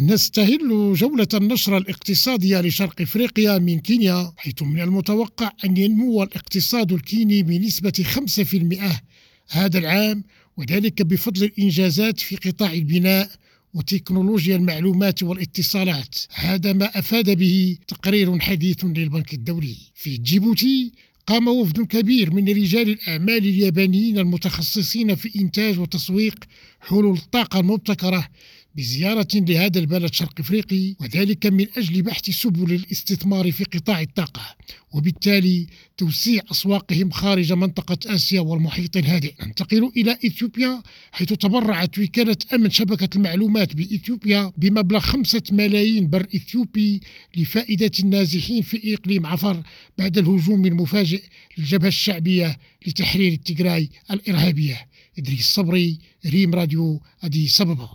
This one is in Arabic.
نستهل جولة النشرة الاقتصادية لشرق إفريقيا من كينيا، حيث من المتوقع أن ينمو الاقتصاد الكيني بنسبة 5% هذا العام، وذلك بفضل الإنجازات في قطاع البناء وتكنولوجيا المعلومات والاتصالات. هذا ما أفاد به تقرير حديث للبنك الدولي. في جيبوتي قام وفد كبير من رجال الأعمال اليابانيين المتخصصين في إنتاج وتسويق حلول الطاقة المبتكرة بزيارة لهذا البلد الشرق إفريقي، وذلك من أجل بحث سبل الاستثمار في قطاع الطاقة وبالتالي توسيع أسواقهم خارج منطقة آسيا والمحيط الهادئ. ننتقل إلى إثيوبيا، حيث تبرعت وكالة أمن شبكة المعلومات بإثيوبيا بمبلغ 5 ملايين بر إثيوبي لفائدة النازحين في إقليم عفر بعد الهجوم المفاجئ للجبهة الشعبية لتحرير التيغراي الإرهابية. إدريس صبري، ريم راديو، أديس أبابا.